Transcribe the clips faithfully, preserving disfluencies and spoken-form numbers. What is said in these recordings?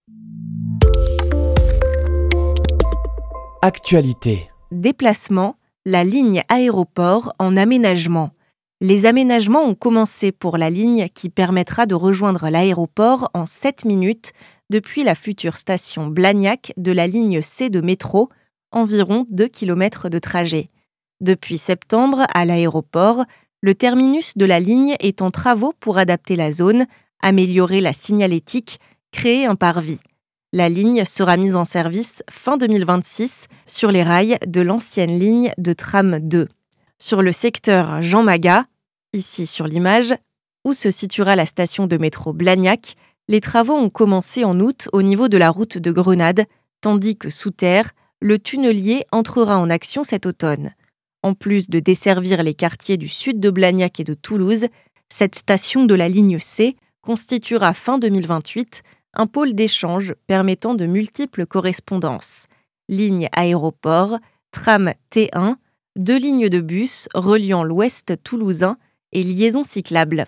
Actualité. Déplacement, la ligne aéroport en aménagement. Les aménagements ont commencé pour la ligne qui permettra de rejoindre l'aéroport en sept minutes depuis la future station Blagnac de la ligne C de métro, environ deux kilomètres de trajet. Depuis septembre, à l'aéroport, le terminus de la ligne est en travaux pour adapter la zone, améliorer la signalétique, créer un parvis. La ligne sera mise en service fin deux mille vingt-six sur les rails de l'ancienne ligne de tram deux. Sur le secteur Jean Magat, ici sur l'image, où se situera la station de métro Blagnac, les travaux ont commencé en août au niveau de la route de Grenade, tandis que sous terre, le tunnelier entrera en action cet automne. En plus de desservir les quartiers du sud de Blagnac et de Toulouse, cette station de la ligne C constituera fin deux mille vingt-huit un pôle d'échange permettant de multiples correspondances. Ligne aéroport, tram T un, deux lignes de bus reliant l'ouest toulousain et liaisons cyclables.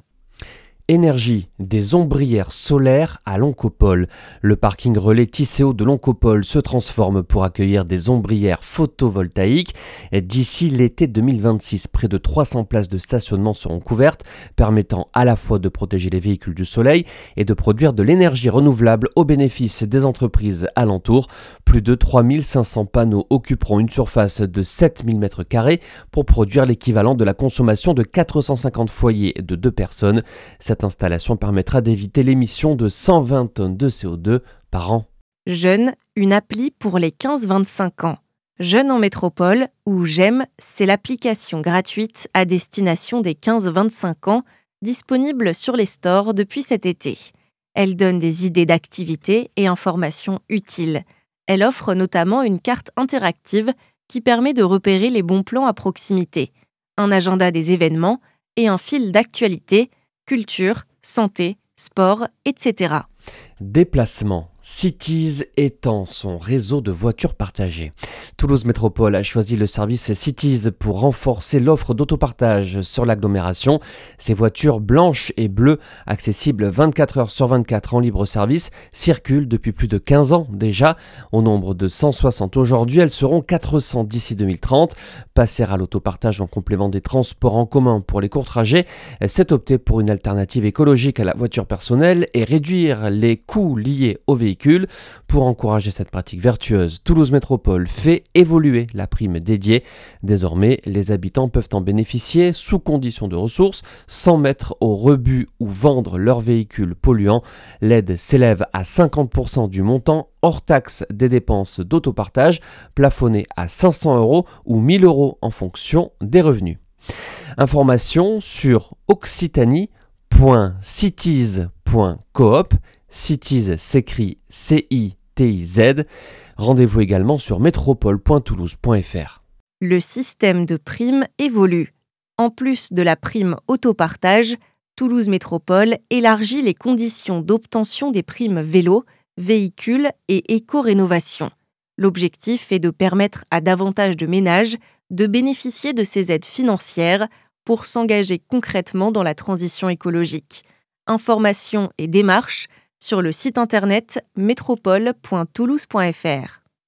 Énergie, des ombrières solaires à l'Oncopole. Le parking relais Tisséo de l'Oncopole se transforme pour accueillir des ombrières photovoltaïques. D'ici l'été deux mille vingt-six, près de trois cents places de stationnement seront couvertes, permettant à la fois de protéger les véhicules du soleil et de produire de l'énergie renouvelable au bénéfice des entreprises alentours. Plus de trois mille cinq cents panneaux occuperont une surface de sept mille mètres carrés pour produire l'équivalent de la consommation de quatre cent cinquante foyers de deux personnes. Cette installation permettra d'éviter l'émission de cent vingt tonnes de C O deux par an. Jeune, une appli pour les quinze vingt-cinq ans. Jeune en métropole, ou J'aime, c'est l'application gratuite à destination des quinze vingt-cinq ans, disponible sur les stores depuis cet été. Elle donne des idées d'activités et informations utiles. Elle offre notamment une carte interactive qui permet de repérer les bons plans à proximité, un agenda des événements et un fil d'actualité, culture, santé, sport, et cetera. Déplacement. Cities étend son réseau de voitures partagées. Toulouse Métropole a choisi le service Cities pour renforcer l'offre d'autopartage sur l'agglomération. Ces voitures blanches et bleues, accessibles vingt-quatre heures sur vingt-quatre en libre service, circulent depuis plus de quinze ans déjà. Au nombre de cent soixante aujourd'hui, elles seront quatre cents d'ici deux mille trente. Passer à l'autopartage en complément des transports en commun pour les courts trajets, c'est opter pour une alternative écologique à la voiture personnelle et réduire les coûts liés aux véhicules. Pour encourager cette pratique vertueuse, Toulouse Métropole fait évoluer la prime dédiée. Désormais, les habitants peuvent en bénéficier sous conditions de ressources, sans mettre au rebut ou vendre leurs véhicules polluants. L'aide s'élève à cinquante pour cent du montant hors taxe des dépenses d'autopartage, plafonné à cinq cents euros ou mille euros en fonction des revenus. Information sur occitanie point cities point coop. Cities s'écrit C I T I Z. Rendez-vous également sur métropole point toulouse point f r. Le système de primes évolue. En plus de la prime autopartage, Toulouse Métropole élargit les conditions d'obtention des primes vélo, véhicules et éco-rénovation. L'objectif est de permettre à davantage de ménages de bénéficier de ces aides financières pour s'engager concrètement dans la transition écologique. Informations et démarches sur le site internet métropole point toulouse point f r.